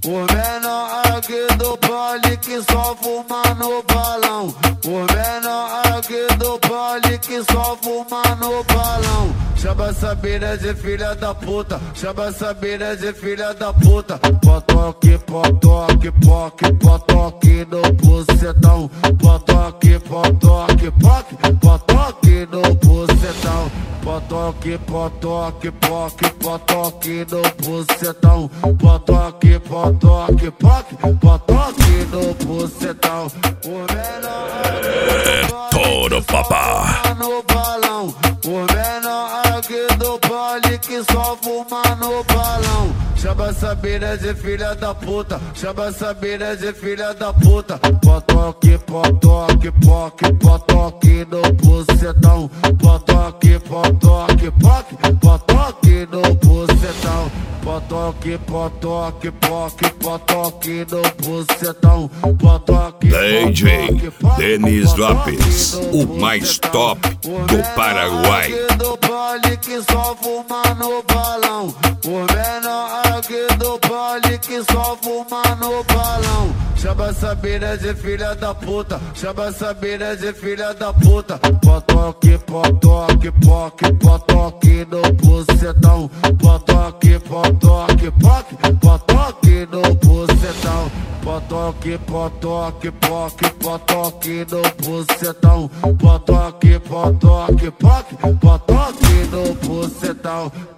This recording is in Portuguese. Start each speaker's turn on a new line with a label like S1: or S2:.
S1: O menor aqui do baile que só fuma no balão. O menor aqui do baile que só fuma no balão. Chama essa mina de filha da puta, chama essa mina de filha da puta. Potoque, potoque, poque, potoque no bucetão. Potoque, potoque, poque, potoque no bucetão. Potoque, potoque, poque, potoque no bucetão. Potoque, potoque, poque, potoque no bucetão. O menor
S2: Toro papá
S1: no balão. O menor aqui do baile que só fuma no balão. Chama essa mina de filha da puta, chama essa mina de filha da puta. Potoque, potoque, poque, potoque no bucetão. Potoque, potoque, poque, potoque no bucetão. Potoque, potoque, poque, potoque no bucetão. Potoque,
S2: DJ Denis Lopes, o mais top do Paraguai.
S1: do baile que só fuma no balão. O menor aqui do baile que só fuma no balão. Chama essa mina de filha da puta, chama essa mina de filha da puta. Potoque, potoque, poque, potoque no bucetão. Potoque, potoque, poque, potoque no bucetão. Potoque, potoque, poque, potoque no bucetão. Potoque, potoque, poque, potoque no bucetão.